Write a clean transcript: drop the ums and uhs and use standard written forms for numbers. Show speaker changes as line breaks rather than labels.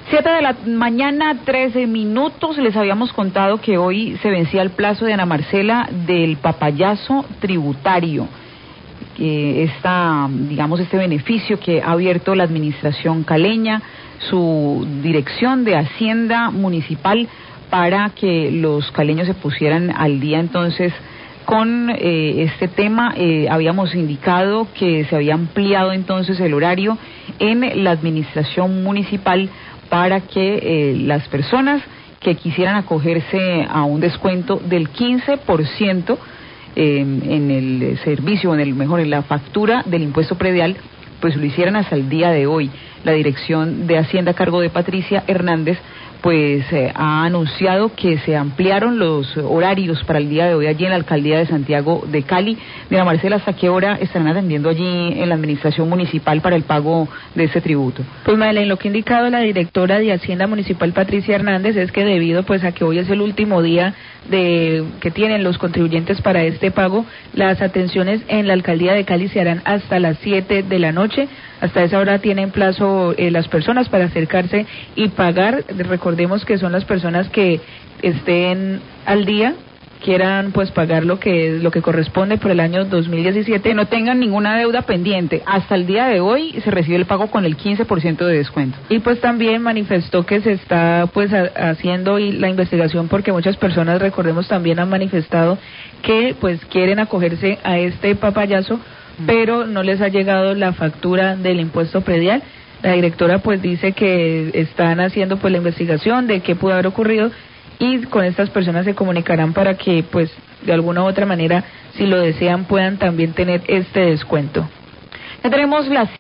7 de la mañana, 13 minutos. Les habíamos contado que hoy se vencía el plazo de Ana Marcela del papayazo tributario. Este beneficio que ha abierto la administración caleña, su dirección de Hacienda Municipal, para que los caleños se pusieran al día entonces con este tema. Habíamos indicado que se había ampliado entonces el horario en la administración municipal para que las personas que quisieran acogerse a un descuento del 15% en el servicio, en la factura del impuesto predial, pues lo hicieran hasta el día de hoy. La Dirección de Hacienda a cargo de Patricia Hernández pues ha anunciado que se ampliaron los horarios para el día de hoy allí en la Alcaldía de Santiago de Cali. Ana Marcela, ¿hasta qué hora estarán atendiendo allí en la administración municipal para el pago de este tributo?
Pues Madeleine, lo que ha indicado la directora de Hacienda Municipal, Patricia Hernández, es que debido pues a que hoy es el último día que tienen los contribuyentes para este pago, las atenciones en la Alcaldía de Cali se harán hasta las 7 de la noche. Hasta esa hora tienen plazo las personas para acercarse y pagar. Recordemos que son las personas que estén al día, quieran pues pagar lo que corresponde por el año 2017.
Que no tengan ninguna deuda pendiente. Hasta el día de hoy se recibe el pago con el 15% de descuento.
Y pues también manifestó que se está pues haciendo la investigación, porque muchas personas, recordemos, también han manifestado que pues quieren acogerse a este papayazo, pero no les ha llegado la factura del impuesto predial. La directora pues dice que están haciendo pues la investigación de qué pudo haber ocurrido, y con estas personas se comunicarán para que pues de alguna u otra manera, si lo desean, puedan también tener este descuento.
Ya tenemos las